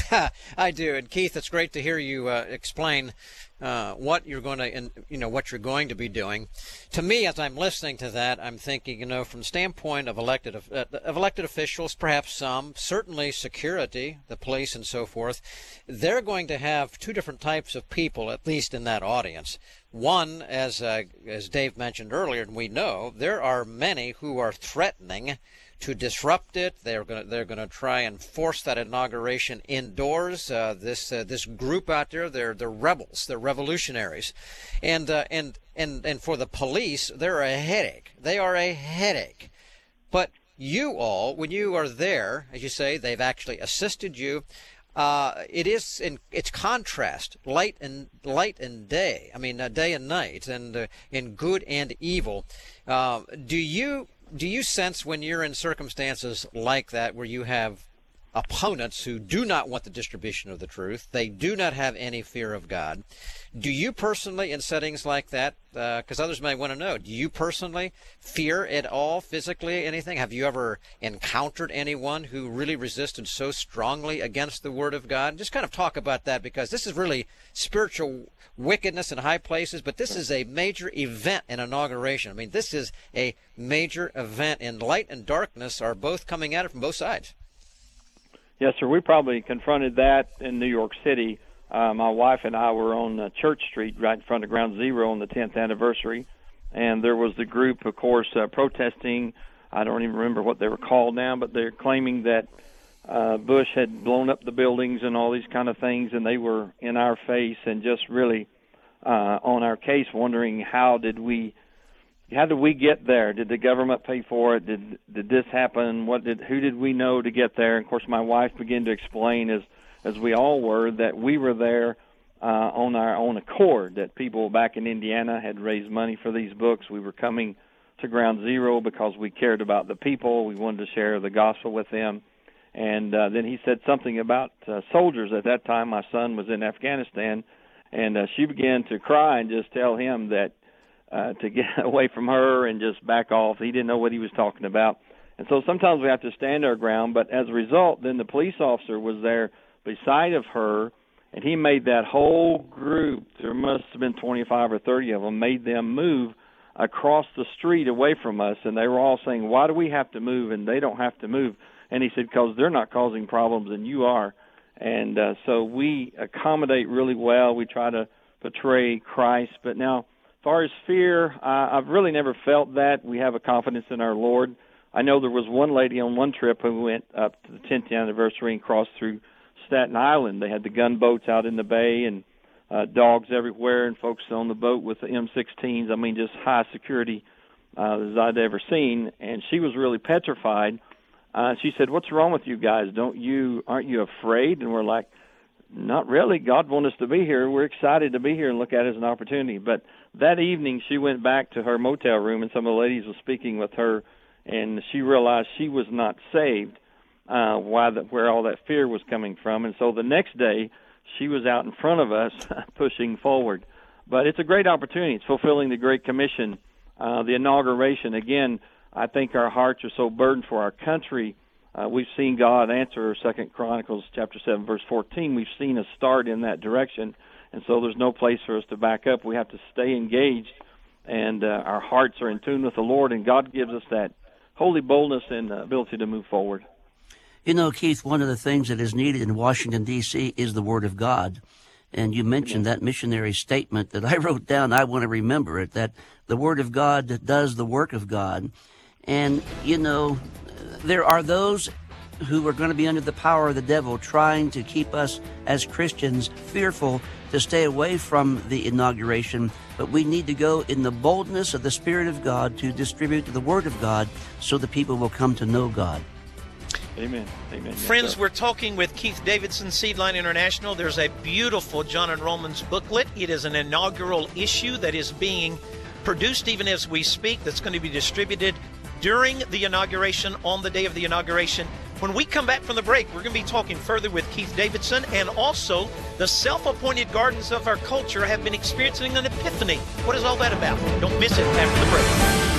[SPEAKER 1] I do, and Keith, it's great to hear you uh, explain uh, what you're going to, and you know, what you're going to be doing. To me, as I'm listening to that, I'm thinking, you know, from the standpoint of elected uh, of elected officials, perhaps some, certainly security, the police, and so forth, they're going to have two different types of people, at least in that audience. One, as uh, as Dave mentioned earlier, and we know, there are many who are threatening to disrupt it. They're going to they're going to try and force that inauguration indoors. Uh, this uh, this group out there, they're they're rebels, they're revolutionaries, and uh, and and and for the police, they're a headache. They are a headache. But you all, when you are there, as you say, they've actually assisted you. Uh, it is in its contrast, light and light and day. I mean, uh, day and night, and uh, in good and evil. Uh, do you? Do you sense when you're in circumstances like that where you have opponents who do not want the distribution of the truth, they do not have any fear of God, do you personally, in settings like that, because uh, others may want to know, do you personally fear at all physically anything? Have you ever encountered anyone who really resisted so strongly against the Word of God? Just kind of talk about that, because this is really spiritual wickedness in high places, but this is a major event in inauguration. I mean, this is a major event, and light and darkness are both coming at it from both sides.
[SPEAKER 11] Yes, sir. We probably confronted that in New York City. Uh, my wife and I were on uh, Church Street right in front of Ground Zero on the tenth anniversary, and there was the group, of course, uh, protesting. I don't even remember what they were called now, but they're claiming that uh, Bush had blown up the buildings and all these kind of things, and they were in our face and just really uh, on our case, wondering how did we How did we get there? Did the government pay for it? Did did this happen? What did who did we know to get there? And of course, my wife began to explain, as as we all were, that we were there uh, on our own accord. That people back in Indiana had raised money for these books. We were coming to Ground Zero because we cared about the people. We wanted to share the gospel with them. And uh, then he said something about uh, soldiers. At that time, my son was in Afghanistan, and uh, she began to cry and just tell him that. Uh, to get away from her and just back off. He didn't know what he was talking about. And so sometimes we have to stand our ground, but as a result, then the police officer was there beside of her, and he made that whole group, there must have been twenty-five or thirty of them, made them move across the street away from us, and they were all saying, why do we have to move and they don't have to move? And he said, because they're not causing problems and you are. And uh, so we accommodate really well. We try to portray Christ, but now, as far as fear, uh, I've really never felt that. We have a confidence in our Lord. I know there was one lady on one trip who went up to the tenth anniversary and crossed through Staten Island. They had the gunboats out in the bay and uh, dogs everywhere and folks on the boat with the M sixteens. I mean, just high security uh, as I'd ever seen. And she was really petrified. Uh, she said, what's wrong with you guys? Don't you, aren't you afraid? And we're like, not really. God wants us to be here. We're excited to be here and look at it as an opportunity. But that evening, she went back to her motel room, and some of the ladies were speaking with her, and she realized she was not saved, uh, why the, where all that fear was coming from. And so the next day, she was out in front of us pushing forward. But it's a great opportunity. It's fulfilling the Great Commission, uh, the inauguration. Again, I think our hearts are so burdened for our country. Uh, we've seen God answer Second Chronicles chapter seven, verse fourteen. We've seen a start in that direction, and so there's no place for us to back up. We have to stay engaged, and uh, our hearts are in tune with the Lord, and God gives us that holy boldness and uh, ability to move forward.
[SPEAKER 12] You know, Keith, one of the things that is needed in Washington, D C is the Word of God. And you mentioned that missionary statement that I wrote down. I want to remember it, that the Word of God does the work of God. And, you know, there are those who are going to be under the power of the devil, trying to keep us as Christians fearful to stay away from the inauguration. But we need to go in the boldness of the Spirit of God to distribute the Word of God so the people will come to know God.
[SPEAKER 11] Amen. Amen.
[SPEAKER 3] Friends,
[SPEAKER 11] yes,
[SPEAKER 3] we're talking with Keith Davidson, Seedline International. There's a beautiful John and Romans booklet. It is an inaugural issue that is being produced even as we speak, that's going to be distributed during the inauguration, on the day of the inauguration. When we come back from the break, we're going to be talking further with Keith Davidson, and also the self-appointed gardens of our culture have been experiencing an epiphany. What is all that about? Don't miss it after the break.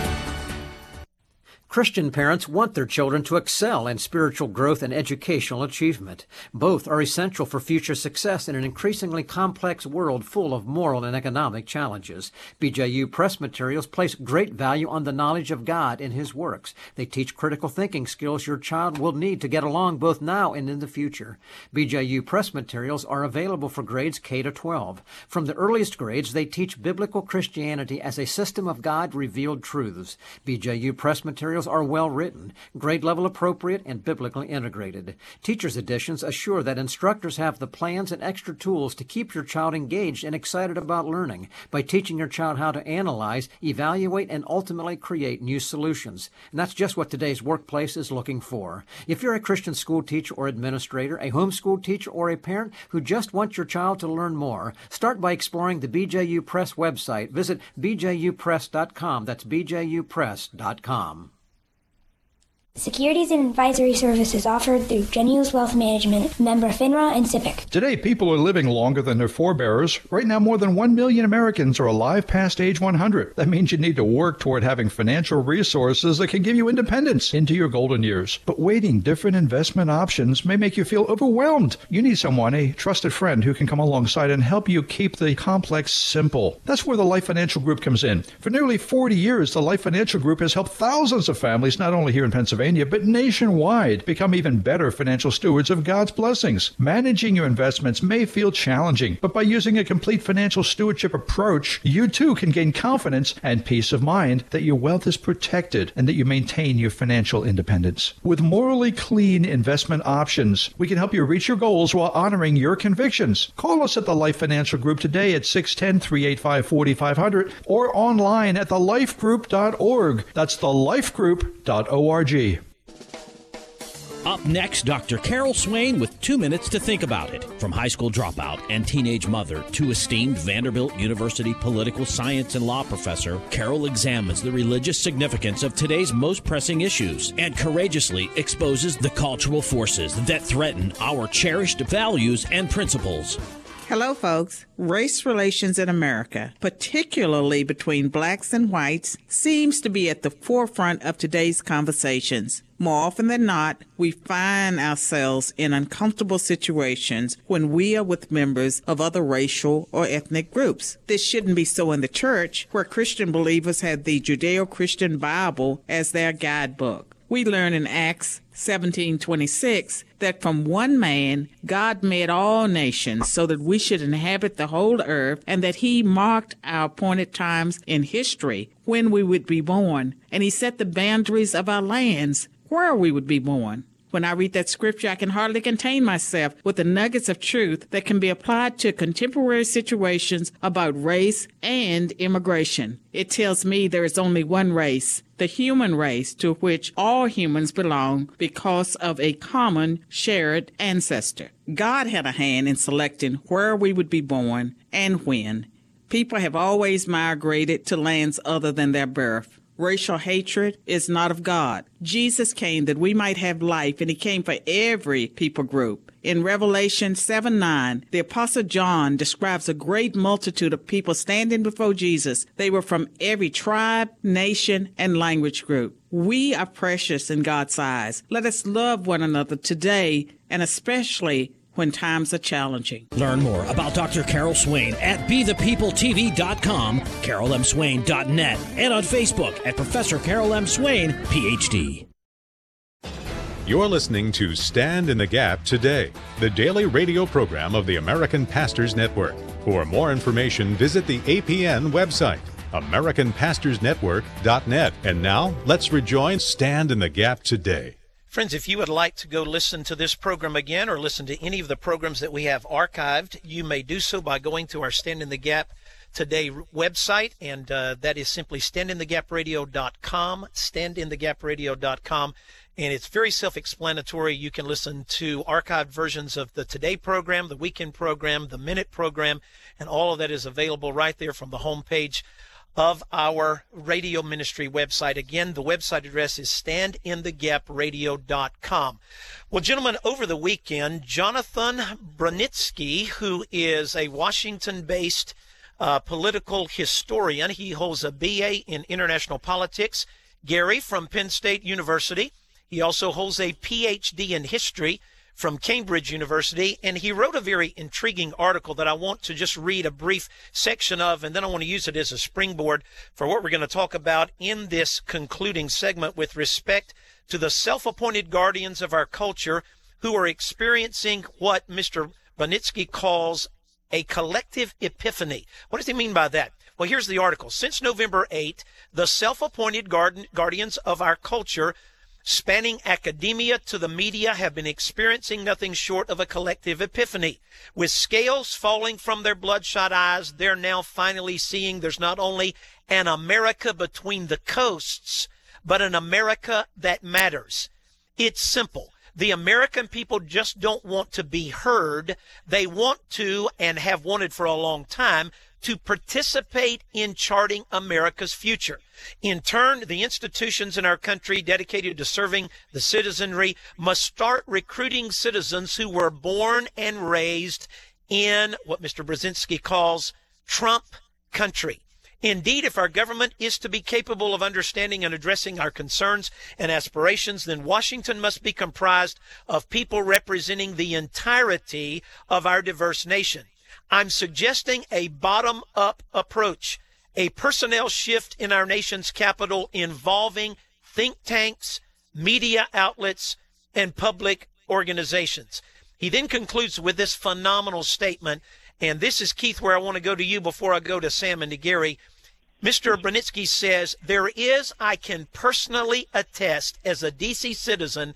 [SPEAKER 1] Christian parents want their children to excel in spiritual growth and educational achievement. Both are essential for future success in an increasingly complex world full of moral and economic challenges. B J U Press materials place great value on the knowledge of God in His works. They teach critical thinking skills your child will need to get along both now and in the future. B J U Press materials are available for grades K to twelve. From the earliest grades, they teach biblical Christianity as a system of God-revealed truths. B J U Press materials are well written, grade level appropriate, and biblically integrated. Teachers' editions assure that instructors have the plans and extra tools to keep your child engaged and excited about learning by teaching your child how to analyze, evaluate, and ultimately create new solutions. And that's just what today's workplace is looking for. If you're a Christian school teacher or administrator, a homeschool teacher, or a parent who just wants your child to learn more, start by exploring the B J U Press website. Visit b j u press dot com. That's b j u press dot com.
[SPEAKER 5] Securities and advisory services offered through Genius Wealth Management, member FINRA and SIPC.
[SPEAKER 4] Today, people are living longer than their forebears. Right now, more than one million Americans are alive past age one hundred. That means you need to work toward having financial resources that can give you independence into your golden years. But waiting different investment options may make you feel overwhelmed. You need someone, a trusted friend, who can come alongside and help you keep the complex simple. That's where the Life Financial Group comes in. For nearly forty years, the Life Financial Group has helped thousands of families, not only here in Pennsylvania, but nationwide, become even better financial stewards of God's blessings. Managing your investments may feel challenging, but by using a complete financial stewardship approach, you too can gain confidence and peace of mind that your wealth is protected and that you maintain your financial independence. With morally clean investment options, we can help you reach your goals while honoring your convictions. Call us at the Life Financial Group today at six one zero, three eight five, four five zero zero or online at the life group dot org. That's the life group dot org.
[SPEAKER 18] Up next, Doctor Carol Swain with two minutes to think about it. From high school dropout and teenage mother to esteemed Vanderbilt University political science and law professor, Carol examines the religious significance of today's most pressing issues and courageously exposes the cultural forces that threaten our cherished values and principles.
[SPEAKER 19] Hello, folks. Race relations in America, particularly between blacks and whites, seems to be at the forefront of today's conversations. More often than not, we find ourselves in uncomfortable situations when we are with members of other racial or ethnic groups. This shouldn't be so in the church, where Christian believers have the Judeo-Christian Bible as their guidebook. We learn in Acts seventeen twenty-six that from one man God made all nations so that we should inhabit the whole earth, and that he marked our appointed times in history when we would be born, and he set the boundaries of our lands where we would be born. When I read that scripture, I can hardly contain myself with the nuggets of truth that can be applied to contemporary situations about race and immigration. It tells me there is only one race, the human race, to which all humans belong because of a common shared ancestor. God had a hand in selecting where we would be born and when. People have always migrated to lands other than their birth. Racial hatred is not of God. Jesus came that we might have life, and he came for every people group. In Revelation seven nine, the Apostle John describes a great multitude of people standing before Jesus. They were from every tribe, nation, and language group. We are precious in God's eyes. Let us love one another today, and especially when times are challenging.
[SPEAKER 18] Learn more about Doctor Carol Swain at be the people t v dot com, carol m swain dot net, and on Facebook at Professor Carol M. Swain, P H D.
[SPEAKER 10] You're listening to Stand in the Gap Today, the daily radio program of the American Pastors Network. For more information, visit the A P N website, american pastors network dot net. And now, let's rejoin Stand in the Gap Today.
[SPEAKER 3] Friends, if you would like to go listen to this program again or listen to any of the programs that we have archived, you may do so by going to our Stand in the Gap Today website, and uh, that is simply stand in the gap radio dot com, stand in the gap radio dot com, and it's very self-explanatory. You can listen to archived versions of the Today program, the Weekend program, the Minute program, and all of that is available right there from the homepage of our radio ministry website. Again, the website address is stand in the gap radio dot com. Well, gentlemen, over the weekend, Jonathan Brunitsky, who is a Washington-based Uh, political historian. He holds a B A in international politics. Gary from Penn State University. He also holds a P H D in history from Cambridge University, and he wrote a very intriguing article that I want to just read a brief section of, and then I want to use it as a springboard for what we're going to talk about in this concluding segment with respect to the self-appointed guardians of our culture who are experiencing what Mister Brunitsky calls a collective epiphany. What does he mean by that? Well, here's the article. Since November eighth, the self-appointed guard- guardians of our culture, spanning academia to the media, have been experiencing nothing short of a collective epiphany. With scales falling from their bloodshot eyes, they're now finally seeing there's not only an America between the coasts, but an America that matters. It's simple. The American people just don't want to be heard. They want to, and have wanted for a long time, to participate in charting America's future. In turn, the institutions in our country dedicated to serving the citizenry must start recruiting citizens who were born and raised in what Mister Brzezinski calls Trump country. Indeed, if our government is to be capable of understanding and addressing our concerns and aspirations, then Washington must be comprised of people representing the entirety of our diverse nation. I'm suggesting a bottom-up approach, a personnel shift in our nation's capital involving think tanks, media outlets, and public organizations. He then concludes with this phenomenal statement, and this is, Keith, where I want to go to you before I go to Sam and to Gary. Mister Brunitsky says, there is, I can personally attest as a D C citizen,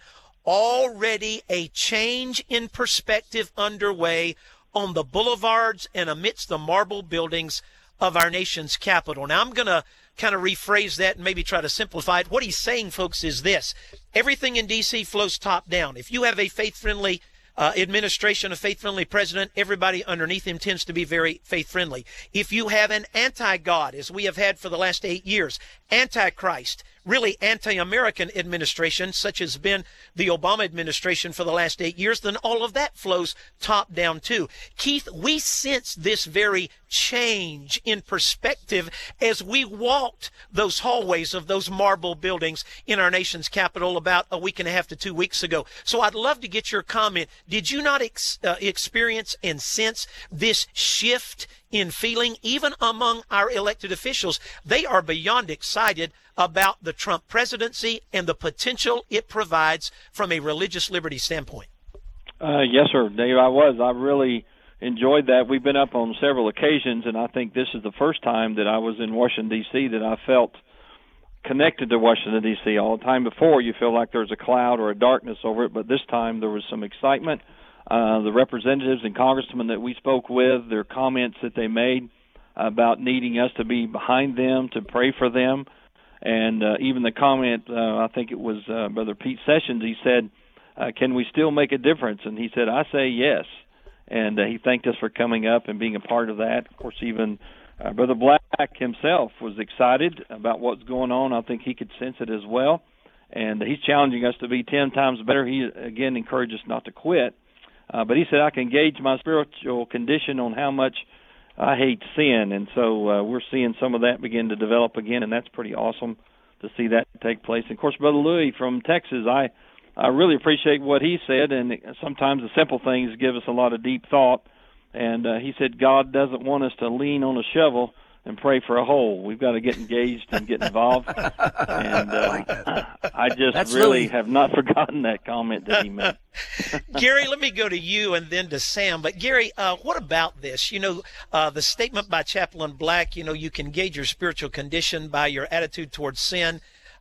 [SPEAKER 3] already a change in perspective underway on the boulevards and amidst the marble buildings of our nation's capital. Now, I'm going to kind of rephrase that and maybe try to simplify it. What he's saying, folks, is this. Everything in D C flows top down. If you have a faith-friendly Uh, administration, a faith-friendly president, everybody underneath him tends to be very faith-friendly. If you have an anti-God, as we have had for the last eight years, anti-Christ, really anti-American administration, such as been the Obama administration for the last eight years, then all of that flows top-down too. Keith, we sense this very change in perspective as we walked those hallways of those marble buildings in our nation's capital about a week and a half to two weeks ago. So I'd love to get your comment. Did you not ex- uh, experience and sense this shift in feeling, even among our elected officials? They are beyond excited about the Trump presidency and the potential it provides from a religious liberty standpoint.
[SPEAKER 11] Uh, yes, sir, Dave, I was. I really enjoyed that. We've been up on several occasions, and I think this is the first time that I was in Washington, D C that I felt connected to Washington, D C All the time before, you feel like there's a cloud or a darkness over it, but this time there was some excitement. Uh, the representatives and congressmen that we spoke with, their comments that they made about needing us to be behind them, to pray for them, and uh, even the comment, uh, I think it was uh, Brother Pete Sessions, he said, uh, can we still make a difference? And he said, I say yes. And uh, he thanked us for coming up and being a part of that. Of course, even uh, Brother Black himself was excited about what's going on. I think he could sense it as well. And he's challenging us to be ten times better. He, again, encouraged us not to quit. Uh, but he said, I can gauge my spiritual condition on how much I hate sin. And so uh, we're seeing some of that begin to develop again, and that's pretty awesome to see that take place. And, of course, Brother Louis from Texas, I, I really appreciate what he said, and sometimes the simple things give us a lot of deep thought. And uh, he said God doesn't want us to lean on a shovel and pray for a hole. We've got to get engaged and get involved. And uh, I, like I just That's really Louis. have not forgotten that comment that he made.
[SPEAKER 3] Gary, let me go to you and then to Sam. But, Gary, uh, what about this? You know, uh, the statement by Chaplain Black, you know, you can gauge your spiritual condition by your attitude towards sin.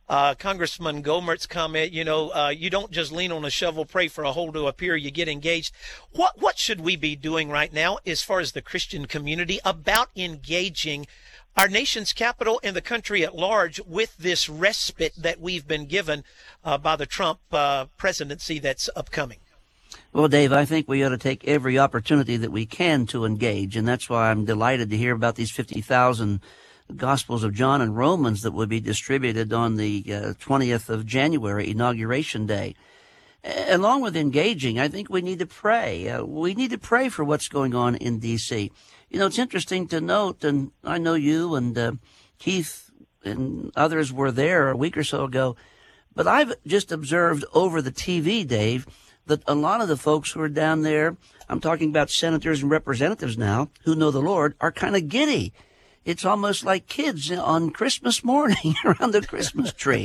[SPEAKER 3] uh, Congressman Gohmert's comment, you know, uh, you don't just lean on a shovel, pray for a hole to appear, you get engaged. What, what should we be doing right now as far as the Christian community about engaging our nation's capital and the country at large with this respite that we've been given uh, by the Trump uh, presidency that's upcoming?
[SPEAKER 12] Well, Dave, I think we ought to take every opportunity that we can to engage, and that's why I'm delighted to hear about these fifty thousand Gospels of John and Romans that will be distributed on the uh, twentieth of January, Inauguration Day. A- along with engaging, I think we need to pray. Uh, we need to pray for what's going on in D C You know, it's interesting to note, and I know you and uh, Keith and others were there a week or so ago, but I've just observed over the T V, Dave, that a lot of the folks who are down there, I'm talking about senators and representatives now, who know the Lord, are kind of giddy. It's almost like kids on Christmas morning around the Christmas tree.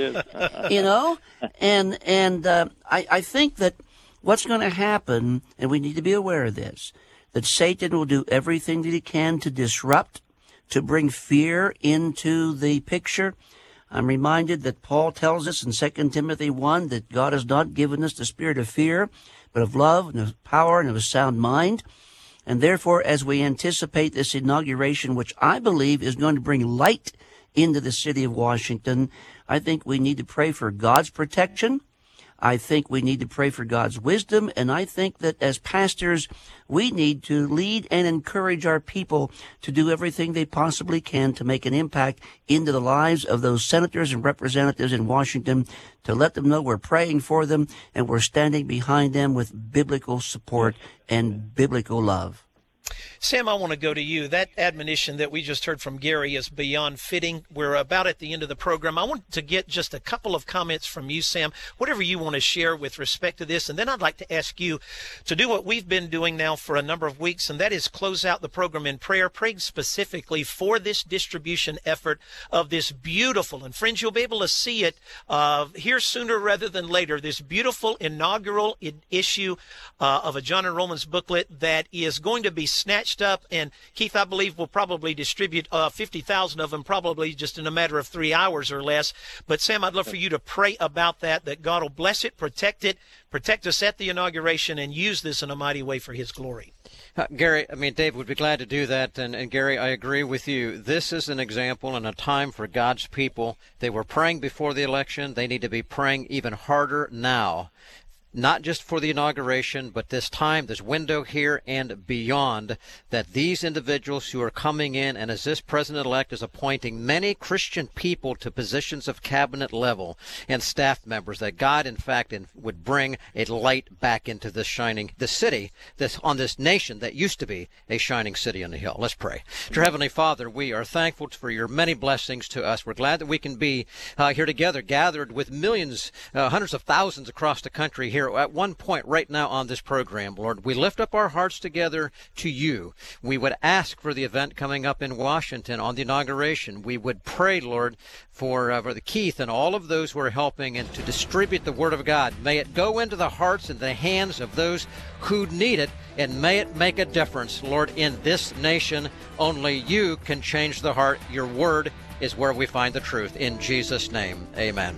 [SPEAKER 12] You know? And and uh, I, I think that what's going to happen, and we need to be aware of this, that Satan will do everything that he can to disrupt, to bring fear into the picture. I'm reminded that Paul tells us in Second Timothy one that God has not given us the spirit of fear, but of love and of power and of a sound mind. And therefore, as we anticipate this inauguration, which I believe is going to bring light into the city of Washington, I think we need to pray for God's protection. I think we need to pray for God's wisdom, and I think that as pastors, we need to lead and encourage our people to do everything they possibly can to make an impact into the lives of those senators and representatives in Washington, to let them know we're praying for them and we're standing behind them with biblical support and biblical love.
[SPEAKER 3] Sam, I want to go to you. That admonition that we just heard from Gary is beyond fitting. We're about at the end of the program. I want to get just a couple of comments from you, Sam, whatever you want to share with respect to this. And then I'd like to ask you to do what we've been doing now for a number of weeks, and that is close out the program in prayer, praying specifically for this distribution effort of this beautiful, and friends, you'll be able to see it uh, here sooner rather than later, this beautiful inaugural issue uh, of a John and Romans booklet that is going to be snatched up, and Keith, I believe we'll probably distribute uh, fifty thousand of them probably just in a matter of three hours or less. But Sam, I'd love for you to pray about that, that God will bless it, protect it, protect us at the inauguration, and use this in a mighty way for his glory.
[SPEAKER 1] Uh, Gary, I mean, Dave would be glad to do that. And, and Gary, I agree with you. This is an example and a time for God's people. They were praying before the election. They need to be praying even harder now. Not just for the inauguration, but this time, this window here and beyond, that these individuals who are coming in, and as this president-elect is appointing many Christian people to positions of cabinet level and staff members, that God, in fact, in, would bring a light back into this shining, the city, this on this nation that used to be a shining city on the hill. Let's pray. Dear Heavenly Father, we are thankful for your many blessings to us. We're glad that we can be uh, here together, gathered with millions, uh, hundreds of thousands across the country here at one point right now on this program. Lord, we lift up our hearts together to you. We would ask for the event coming up in Washington on the inauguration. We would pray, Lord, for, uh, for the Keith and all of those who are helping and to distribute the Word of God. May it go into the hearts and the hands of those who need it, and may it make a difference, Lord, in this nation. Only you can change the heart. Your Word is where we find the truth. In Jesus' name, amen.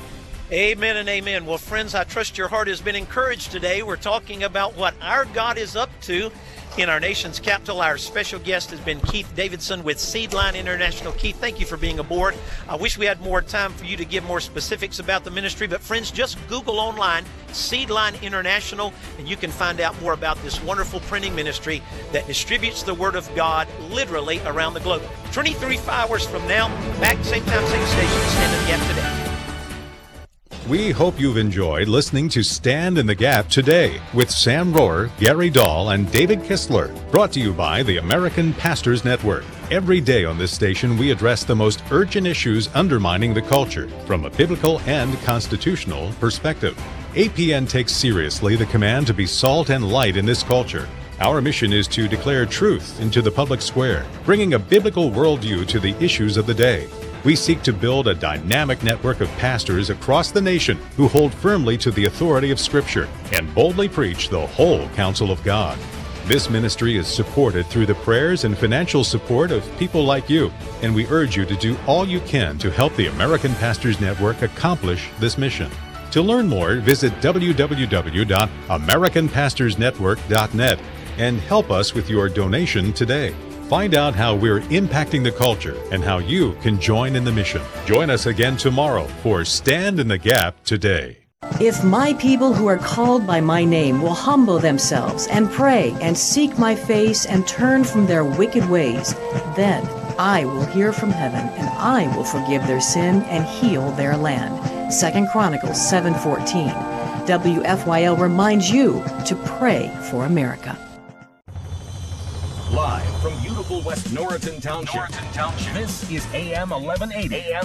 [SPEAKER 3] Amen and amen. Well, friends, I trust your heart has been encouraged today. We're talking about what our God is up to in our nation's capital. Our special guest has been Keith Davidson with Seedline International. Keith, thank you for being aboard. I wish we had more time for you to give more specifics about the ministry, but friends, just Google online Seedline International, and you can find out more about this wonderful printing ministry that distributes the Word of God literally around the globe. twenty-three hours from now, back same time, same station, Stand in the Gap today.
[SPEAKER 10] We hope you've enjoyed listening to Stand in the Gap today with Sam Rohrer, Gary Dahl, and David Kistler. Brought to you by the American Pastors Network. Every day on this station, we address the most urgent issues undermining the culture from a biblical and constitutional perspective. A P N takes seriously the command to be salt and light in this culture. Our mission is to declare truth into the public square, bringing a biblical worldview to the issues of the day. We seek to build a dynamic network of pastors across the nation who hold firmly to the authority of Scripture and boldly preach the whole counsel of God. This ministry is supported through the prayers and financial support of people like you, and we urge you to do all you can to help the American Pastors Network accomplish this mission. To learn more, visit w w w dot american pastors network dot net and help us with your donation today. Find out how we're impacting the culture and how you can join in the mission. Join us again tomorrow for Stand in the Gap Today.
[SPEAKER 6] If my people who are called by my name will humble themselves and pray and seek my face and turn from their wicked ways, then I will hear from heaven and I will forgive their sin and heal their land. Second Chronicles seven fourteen. W F Y L reminds you to pray for America.
[SPEAKER 20] Live from beautiful West Norriton Township, Norriton Township. This is A M eleven eighty.